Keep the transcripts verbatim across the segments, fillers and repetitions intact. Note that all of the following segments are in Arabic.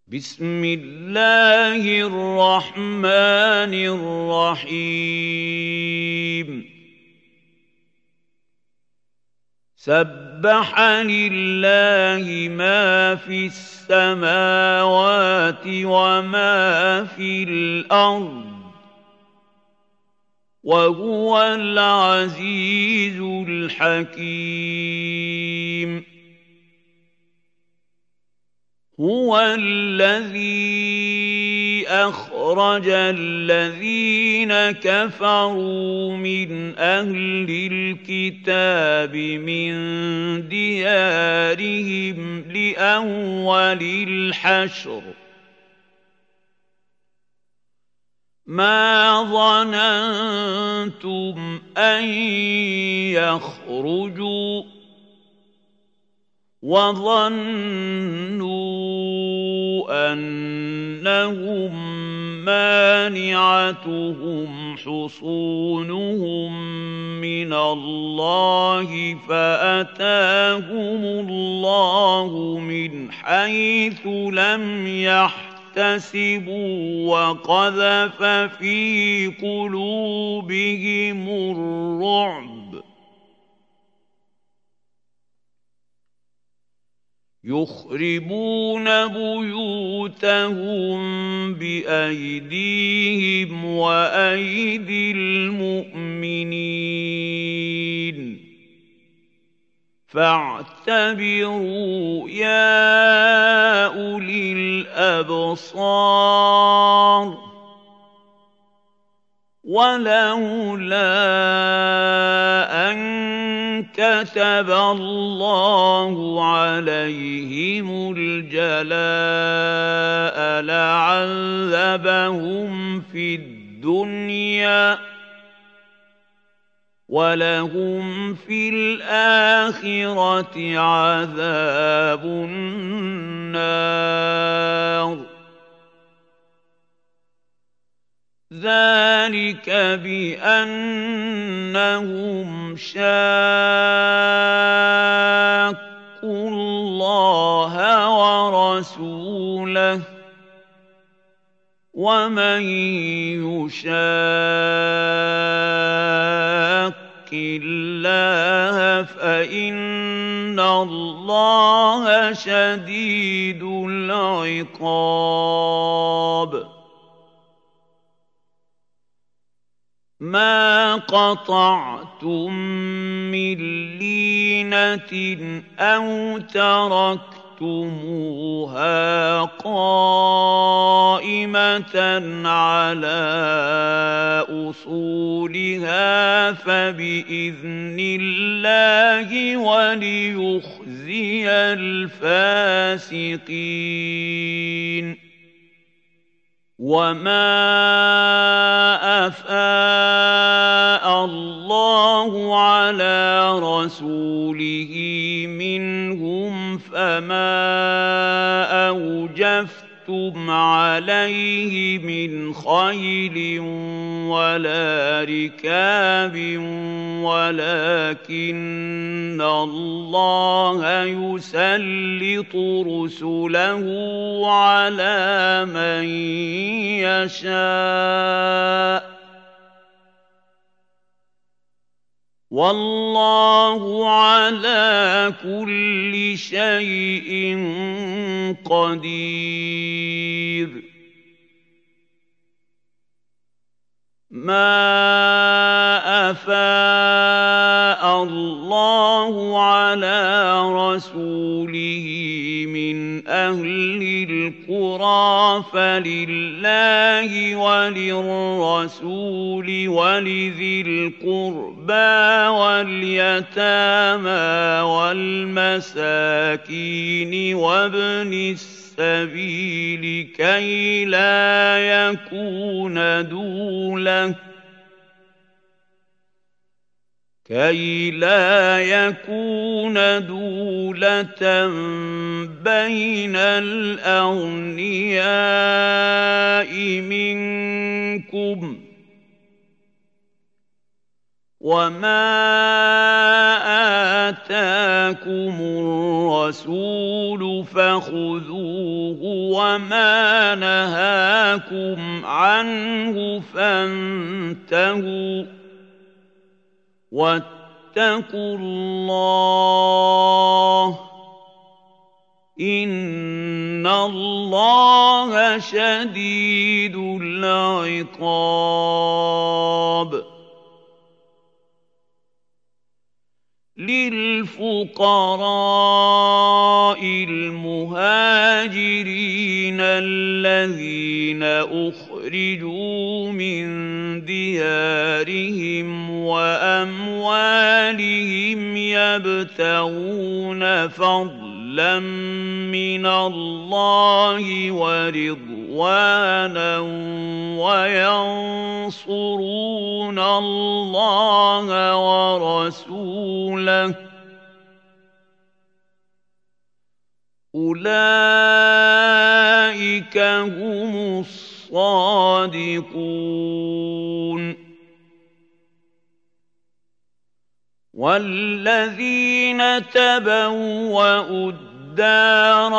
بسم الله الرحمن الرحيم سبح لله ما في السماوات وما في الأرض وهو العزيز الحكيم هو الذي أخرج الذين كفروا من أهل الكتاب من ديارهم لأول الحشر ما ظننتم أن يخرجوا وظنوا أنهم مانعتهم حصونهم من الله فأتاهم الله من حيث لم يحتسبوا وقذف في قلوبهم الرعب يخربون بيوتهم بأيديهم وأيدي المؤمنين فاعتبروا يا أولي الأبصار ولولا أن كتب الله عليهم الجلاء لعذبهم في الدنيا ولهم في الآخرة عذاب النار ذلك بأنهم شاقوا الله ورسوله ومن يشاق الله فإن الله شديد العقاب ما قطعتم من لينة أو تركتموها قائمة على أصولها فبإذن الله وليخزي الفاسقين وما أفاء الله على رسوله منهم فما أوجفتم عليه من خيل ولا ركاب ولكن الله يسلط رسله على من يشاء والله على كل شيء قدير ما أفاء الله على رسوله من أهل القرى فلله وللرسول ولذي القربى واليتامى والمساكين وابن السبيل كي لا يكون دولة كي لا يكون دولة بين الأغنياء منكم وَمَا آتَاكُمُ الرَّسُولُ فَخُذُوهُ وَمَا نَهَاكُمْ عَنْهُ فَانتَهُوا ۚ وَاتَّقُوا اللَّهَ ۖ إِنَّ اللَّهَ شَدِيدُ الْعِقَابِ. لِلْفُقَرَاءِ الْمُهَاجِرِينَ الَّذِينَ أُخْرِجُوا مِن دِيَارِهِمْ وَأَمْوَالِهِمْ يَبْتَغُونَ فَضْلًا مِّنَ اللَّهِ وَرِضْوَانًا وَيَنصُرُونَ اللَّهَ وَرَسُولَهُ ۚ أُولَٰئِكَ هُمُ الصَّادِقُونَ. وَالَّذِينَ تَبَوَّءُوا الدَّارَ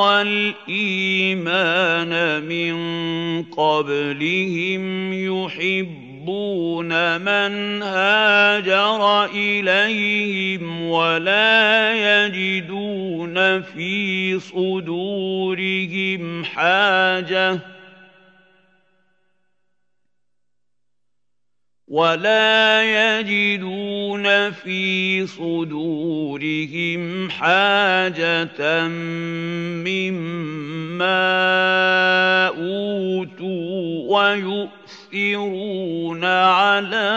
وَالْإِيمَانَ مِن قَبْلِهِمْ يُحِبُّونَ مَنْ هَاجَرَ إِلَيْهِمْ وَلَا يَجِدُونَ فِي صُدُورِهِمْ حَاجَةً وَلَا يَجِدُونَ فِي صُدُورِهِمْ حَاجَةً مِّمَّا أُوتُوا وَيُؤْثِرُونَ عَلَىٰ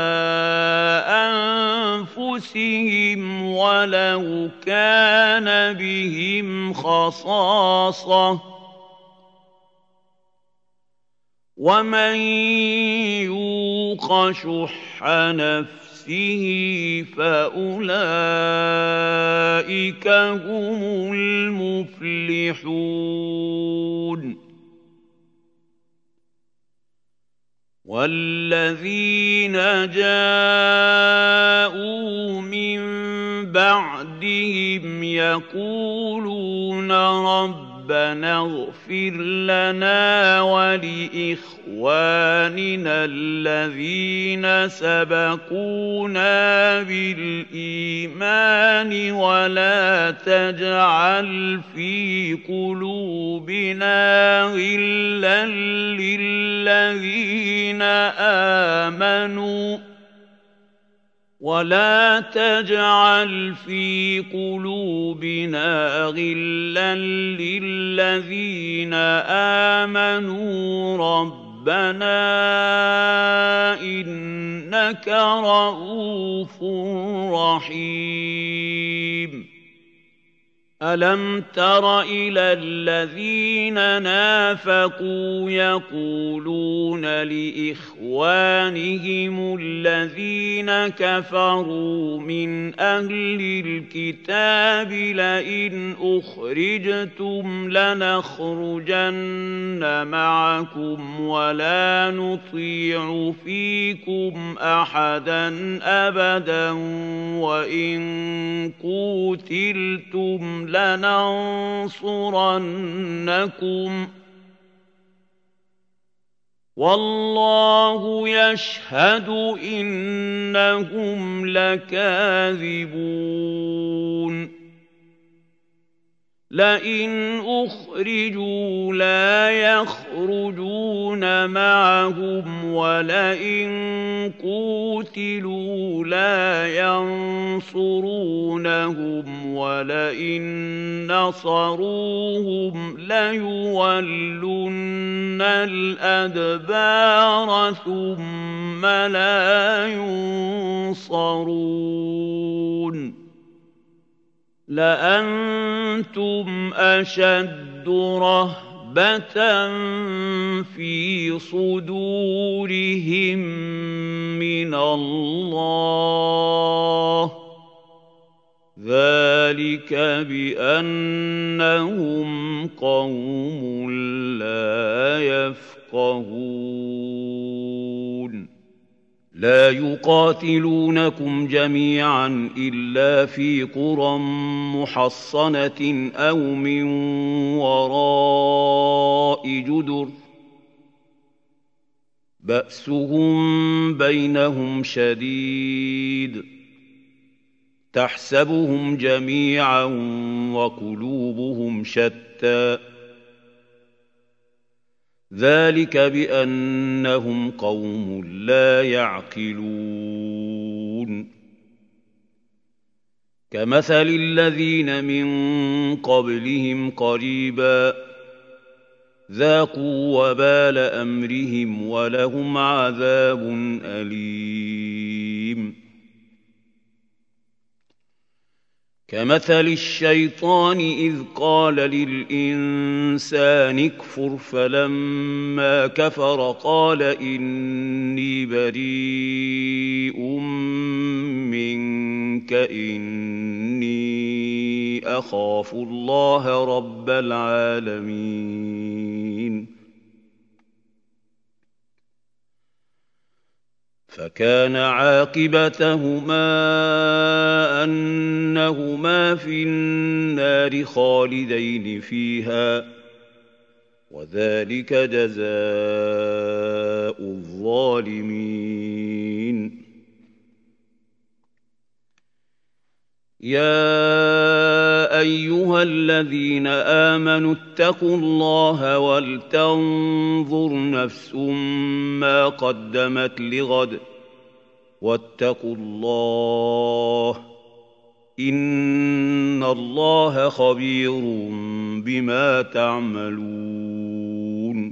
أَنفُسِهِمْ وَلَوْ كَانَ بِهِمْ خَصَاصَةٌ ۚ وَمَن يُوقَ شُحَّ نَفْسِهِ فَأُولَٰئِكَ هُمُ الْمُفْلِحُونَ. وَالَّذِينَ جَاءُوا مِن بَعْدِهِمْ يَقُولُونَ رَبَّنَا اغْفِرْ لَنَا وَلِإِخْوَانِنَا الَّذِينَ سَبَقُونَا بِالْإِيمَانِ وَلَا تَجْعَلْ فِي قُلُوبِنَا غِلًّا لِّلَّذِينَ آمَنُوا وَلَا تَجْعَلْ فِي قُلُوبِنَا غِلًّا لِّلَّذِينَ آمَنُوا رَبَّنَا إِنَّكَ رَءُوفٌ رَّحِيمٌ. أَلَمْ تَرَ إِلَى الَّذِينَ نَافَقُوا يَقُولُونَ لِإِخْوَانِهِمُ الَّذِينَ كَفَرُوا مِنْ أَهْلِ الْكِتَابِ لَئِنْ أُخْرِجْتُمْ لَنَخْرُجَنَّ مَعَكُمْ وَلَا نُطِيعُ فِيكُمْ أَحَدًا أَبَدًا وَإِن قُوتِلْتُمْ لَنَنصُرَنَّكُمْ وَاللَّهُ يَشْهَدُ إِنَّهُمْ لَكَاذِبُونَ. لَئِنْ أُخْرِجُوا لَا يَخْرُجُونَ مَعَهُمْ وَلَئِن قُوتِلُوا لَا يَنصُرُونَهُمْ وَلَئِن نَّصَرُوهُمْ لَيُوَلُّنَّ الْأَدْبَارَ ثُمَّ لَا يُنصَرُونَ. لَأَنتُمْ أَشَدُّ رَهْبَةً فِي صُدُورِهِم مِّنَ اللَّهِ ۚ ذَٰلِكَ بِأَنَّهُمْ قَوْمٌ لَّا يَفْقَهُونَ. لا يقاتلونكم جميعا إلا في قرى محصنة أو من وراء جدر بأسهم بينهم شديد تحسبهم جميعا وقلوبهم شتى ذلك بأنهم قوم لا يعقلون كمثل الذين من قبلهم قريبا ذاقوا وبال أمرهم ولهم عذاب أليم كمثل الشيطان إذ قال للإنسان اكفر فلما كفر قال إني بريء منك إني أخاف الله رب العالمين فكان عاقبتهما أنهما في النار خالدين فيها وذلك جزاء الظالمين يا أيها الذين آمنوا اتقوا الله ولتنظر نفس ما قدمت لغد واتقوا الله إن الله خبير بما تعملون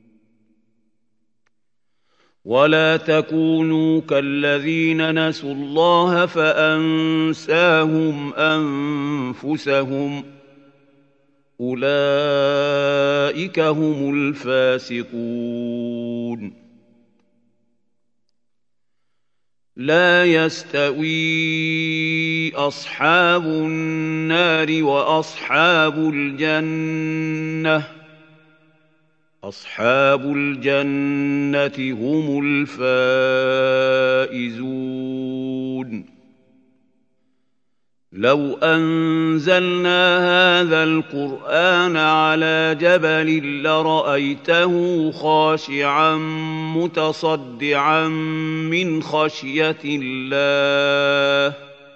ولا تكونوا كالذين نسوا الله فأنساهم أنفسهم أولئك هم الفاسقون لا يستوي أصحاب النار وأصحاب الجنة أصحاب الجنة هم الفائزون لو أنزلنا هذا القرآن على جبل لرأيته خاشعا متصدعا من خشية الله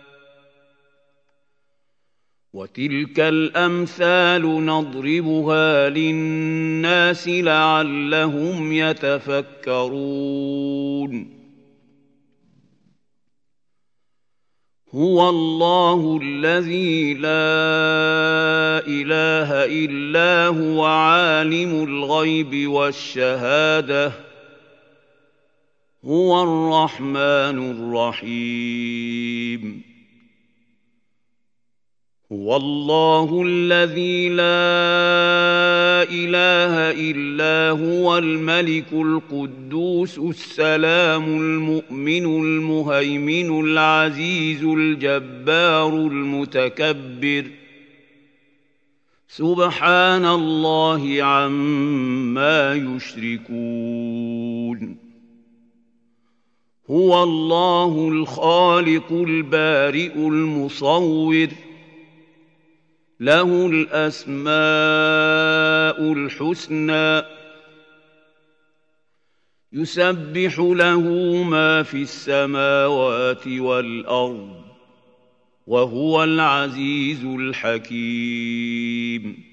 وتلك الأمثال نضربها للناس لعلهم يتفكرون هو الله الذي لا إله إلا هو عالم الغيب والشهادة هو الرحمن الرحيم هو الله الذي لا إله إلا هو الملك القدوس السلام المؤمن المهيمن العزيز الجبار المتكبر سبحان الله عما يشركون هو الله الخالق البارئ المصور له الأسماء الحسنى يسبح له ما في السماوات والأرض وهو العزيز الحكيم